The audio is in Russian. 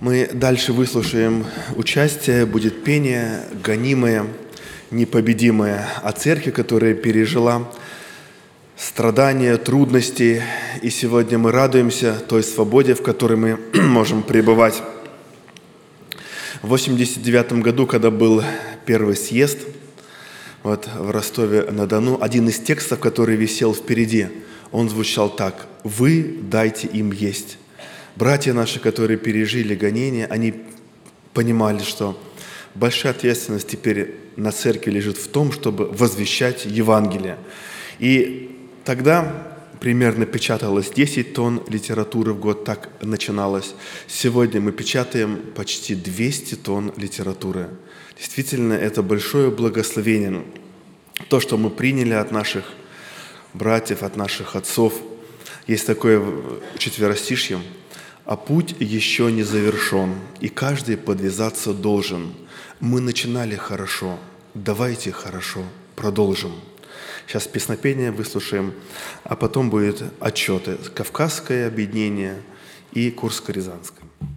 Мы дальше выслушаем участие, будет пение, гонимое, непобедимое о церкви, которая пережила страдания, трудности. И сегодня мы радуемся той свободе, в которой мы можем пребывать. В 1989 году, когда был первый съезд в Ростове-на-Дону, один из текстов, который висел впереди, он звучал так: «Вы дайте им есть». Братья наши, которые пережили гонения, они понимали, что большая ответственность теперь на церкви лежит в том, чтобы возвещать Евангелие. И тогда примерно печаталось 10 тонн литературы в год, так начиналось. Сегодня мы печатаем почти 200 тонн литературы. Действительно, это большое благословение. То, что мы приняли от наших братьев, от наших отцов. Есть такое четверостишье: «А путь еще не завершен, и каждый подвязаться должен. Мы начинали хорошо, давайте хорошо продолжим». Сейчас песнопение выслушаем, а потом будет отчеты. Кавказское объединение и Курско-Рязанское.